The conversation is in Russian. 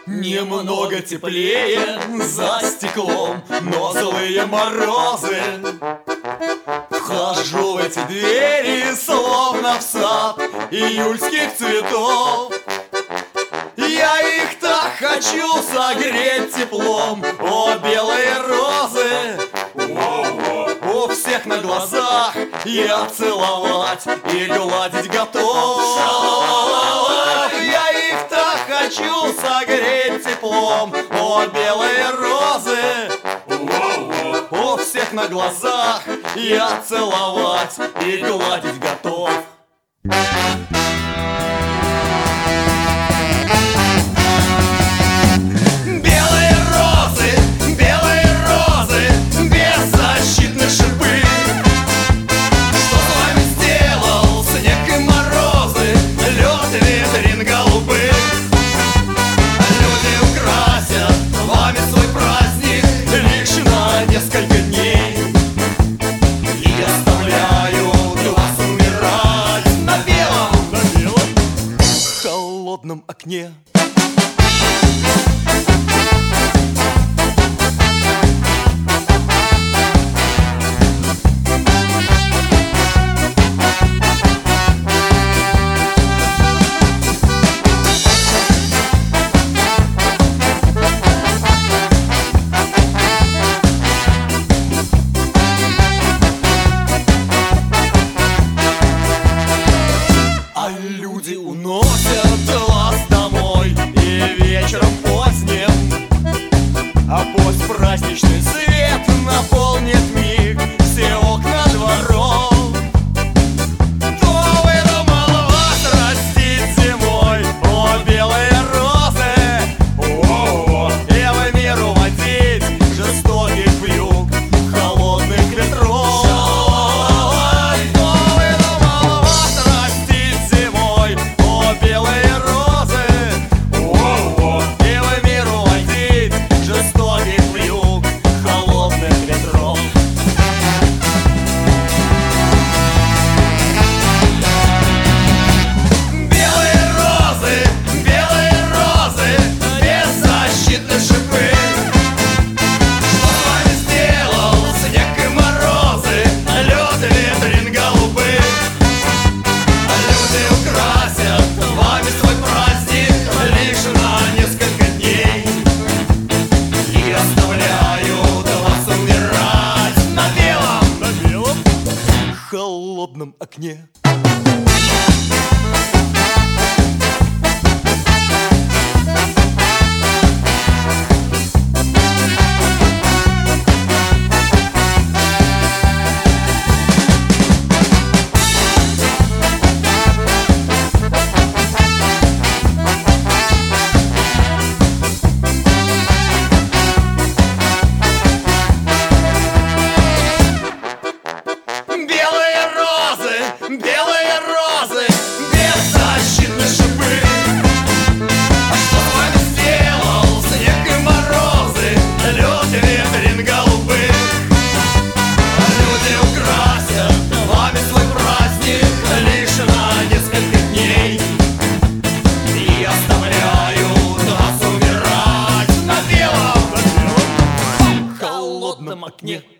Немного теплее за стеклом, но злые морозы. Вхожу в эти двери, словно в сад июльских цветов. Я их так хочу согреть теплом, о, белые розы. У всех на глазах я целовать и гладить готов. Я их так хочу согреть теплом, о, белые розы. У всех на глазах я целовать и гладить готов. Окне. А люди уносят вас домой и вечером поздним, а постпраздничный свет наполнит миг все окна дворов. Кто выдумал вас растить зимой, о, белые розы? И в мир уводить жестоких вьюг, холодных ветров. В холодном окне. Белые розы, беззащитные шипы. А что с вами сделал снег и морозы, лед и ветрен голубых? Люди украсят вами свой праздник лишь на несколько дней и оставляют вас умирать на белом холодном окне.